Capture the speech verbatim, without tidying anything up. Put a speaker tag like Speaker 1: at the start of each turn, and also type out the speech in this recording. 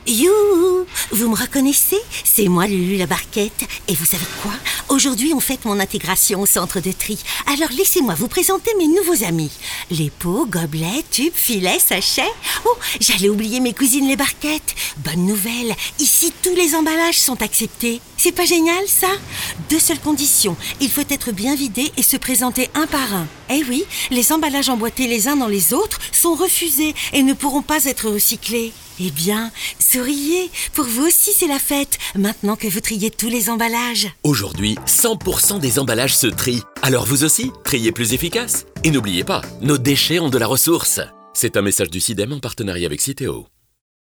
Speaker 1: Youhou! Vous me reconnaissez? C'est moi, Lulu la Barquette. Et vous savez quoi? Aujourd'hui, on fête mon intégration au centre de tri. Alors laissez-moi vous présenter mes nouveaux amis. Les pots, gobelets, tubes, filets, sachets. Oh, j'allais oublier mes cousines les Barquettes. Bonne nouvelle, ici tous les emballages sont acceptés. C'est pas génial ça? Deux seules conditions, il faut être bien vidé et se présenter un par un. Eh oui, les emballages emboîtés les uns dans les autres sont refusés et ne pourront pas être recyclés. Eh bien, souriez, pour vous aussi c'est la fête, maintenant que vous triez tous les emballages.
Speaker 2: Aujourd'hui, cent pour cent des emballages se trient. Alors vous aussi, triez plus efficace. Et n'oubliez pas, nos déchets ont de la ressource. C'est un message du CIDEM en partenariat avec Citeo.